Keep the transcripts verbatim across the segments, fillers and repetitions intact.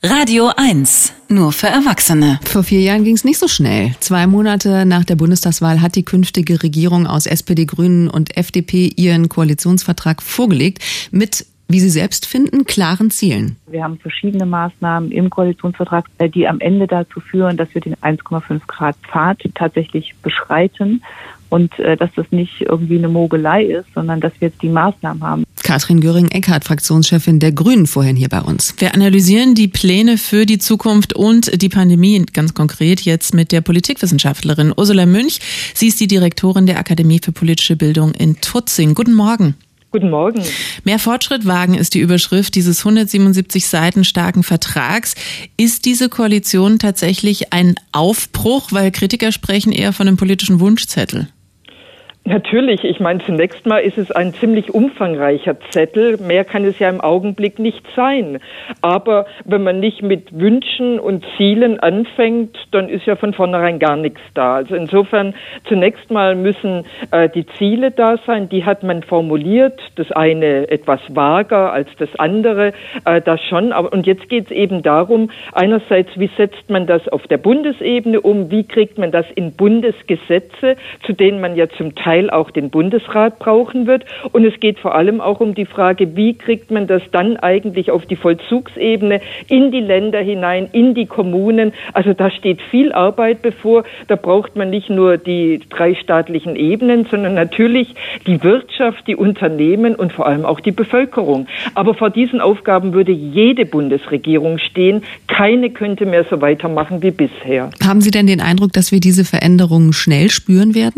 Radio eins, nur für Erwachsene. Vor vier Jahren ging es nicht so schnell. Zwei Monate nach der Bundestagswahl hat die künftige Regierung aus S P D, Grünen und F D P ihren Koalitionsvertrag vorgelegt mit, wie Sie selbst finden, klaren Zielen. Wir haben verschiedene Maßnahmen im Koalitionsvertrag, die am Ende dazu führen, dass wir den eins Komma fünf Grad Pfad tatsächlich beschreiten und äh, dass das nicht irgendwie eine Mogelei ist, sondern dass wir jetzt die Maßnahmen haben. Katrin Göring-Eckardt, Fraktionschefin der Grünen, vorhin hier bei uns. Wir analysieren die Pläne für die Zukunft und die Pandemie ganz konkret jetzt mit der Politikwissenschaftlerin Ursula Münch. Sie ist die Direktorin der Akademie für politische Bildung in Tutzing. Guten Morgen. Guten Morgen. Mehr Fortschritt wagen ist die Überschrift dieses hundertsiebenundsiebzig Seiten starken Vertrags. Ist diese Koalition tatsächlich ein Aufbruch? Weil Kritiker sprechen eher von einem politischen Wunschzettel. Natürlich, ich meine, zunächst mal ist es ein ziemlich umfangreicher Zettel. Mehr kann es ja im Augenblick nicht sein. Aber wenn man nicht mit Wünschen und Zielen anfängt, dann ist ja von vornherein gar nichts da. Also insofern, zunächst mal müssen äh, die Ziele da sein. Die hat man formuliert. Das eine etwas vager als das andere, äh, das schon. Aber, und jetzt geht es eben darum, einerseits, wie setzt man das auf der Bundesebene um? Wie kriegt man das in Bundesgesetze, zu denen man ja zum Teil auch den Bundesrat brauchen wird. Und es geht vor allem auch um die Frage, wie kriegt man das dann eigentlich auf die Vollzugsebene, in die Länder hinein, in die Kommunen. Also da steht viel Arbeit bevor. Da braucht man nicht nur die drei staatlichen Ebenen, sondern natürlich die Wirtschaft, die Unternehmen und vor allem auch die Bevölkerung. Aber vor diesen Aufgaben würde jede Bundesregierung stehen. Keine könnte mehr so weitermachen wie bisher. Haben Sie denn den Eindruck, dass wir diese Veränderungen schnell spüren werden?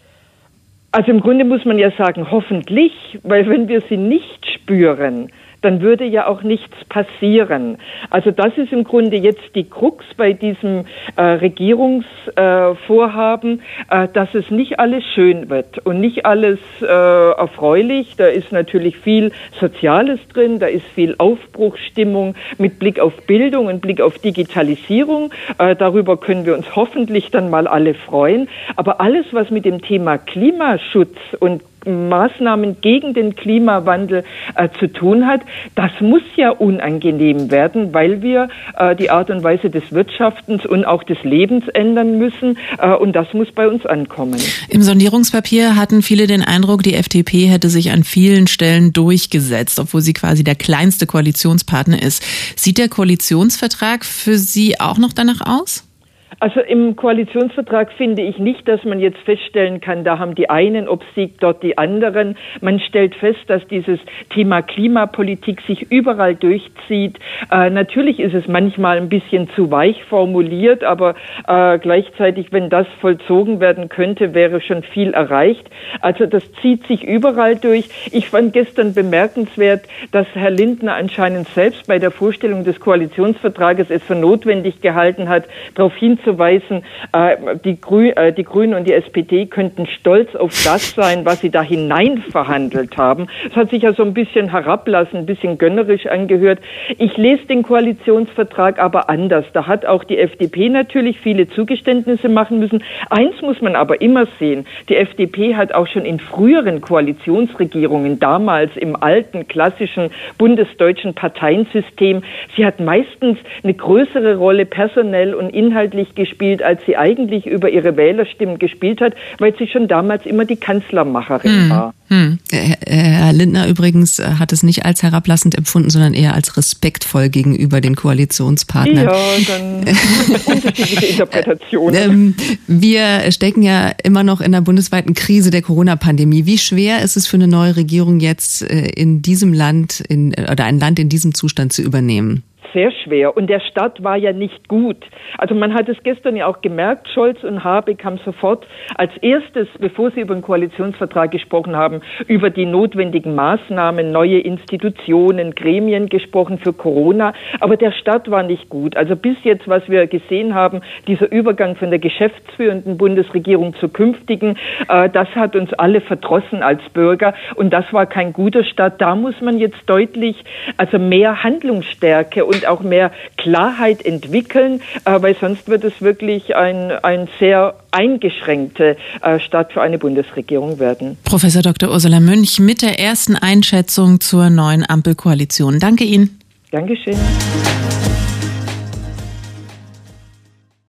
Also im Grunde muss man ja sagen, hoffentlich, weil wenn wir sie nicht spüren, dann würde ja auch nichts passieren. Also das ist im Grunde jetzt die Krux bei diesem äh, Regierungsvorhaben, äh, äh, dass es nicht alles schön wird und nicht alles äh, erfreulich. Da ist natürlich viel Soziales drin, da ist viel Aufbruchsstimmung mit Blick auf Bildung und Blick auf Digitalisierung. Äh, darüber können wir uns hoffentlich dann mal alle freuen. Aber alles, was mit dem Thema Klimaschutz und Maßnahmen gegen den Klimawandel äh, zu tun hat, das muss ja unangenehm werden, weil wir äh, die Art und Weise des Wirtschaftens und auch des Lebens ändern müssen äh, und das muss bei uns ankommen. Im Sondierungspapier hatten viele den Eindruck, die F D P hätte sich an vielen Stellen durchgesetzt, obwohl sie quasi der kleinste Koalitionspartner ist. Sieht der Koalitionsvertrag für Sie auch noch danach aus? Also im Koalitionsvertrag finde ich nicht, dass man jetzt feststellen kann, da haben die einen obsiegt, dort die anderen. Man stellt fest, dass dieses Thema Klimapolitik sich überall durchzieht. Äh, natürlich ist es manchmal ein bisschen zu weich formuliert, aber äh, gleichzeitig, wenn das vollzogen werden könnte, wäre schon viel erreicht. Also das zieht sich überall durch. Ich fand gestern bemerkenswert, dass Herr Lindner anscheinend selbst bei der Vorstellung des Koalitionsvertrages es für notwendig gehalten hat, darauf hinzuweisen, äh, die, Grü- äh, die Grünen und die S P D könnten stolz auf das sein, was sie da hinein verhandelt haben. Es hat sich ja so ein bisschen herablassen, ein bisschen gönnerisch angehört. Ich lese den Koalitionsvertrag aber anders. Da hat auch die F D P natürlich viele Zugeständnisse machen müssen. Eins muss man aber immer sehen. Die F D P hat auch schon in früheren Koalitionsregierungen, damals im alten, klassischen bundesdeutschen Parteiensystem, sie hat meistens eine größere Rolle personell und inhaltlich gespielt, als sie eigentlich über ihre Wählerstimmen gespielt hat, weil sie schon damals immer die Kanzlermacherin hm. war. Hm. Herr Lindner übrigens hat es nicht als herablassend empfunden, sondern eher als respektvoll gegenüber den Koalitionspartnern. Ja, dann unterschiedliche Interpretationen. Wir stecken ja immer noch in der bundesweiten Krise der Corona-Pandemie. Wie schwer ist es für eine neue Regierung jetzt in diesem Land in, oder ein Land in diesem Zustand zu übernehmen? Sehr schwer. Und der Start war ja nicht gut. Also man hat es gestern ja auch gemerkt, Scholz und Habeck haben sofort als erstes, bevor sie über den Koalitionsvertrag gesprochen haben, über die notwendigen Maßnahmen, neue Institutionen, Gremien gesprochen für Corona. Aber der Start war nicht gut. Also bis jetzt, was wir gesehen haben, dieser Übergang von der geschäftsführenden Bundesregierung zur künftigen, äh, das hat uns alle verdrossen als Bürger. Und das war kein guter Start. Da muss man jetzt deutlich, also mehr Handlungsstärke und auch mehr Klarheit entwickeln, äh, weil sonst wird es wirklich ein, ein sehr eingeschränkte äh, Start für eine Bundesregierung werden. Professor Doktor Ursula Münch mit der ersten Einschätzung zur neuen Ampelkoalition. Danke Ihnen. Dankeschön.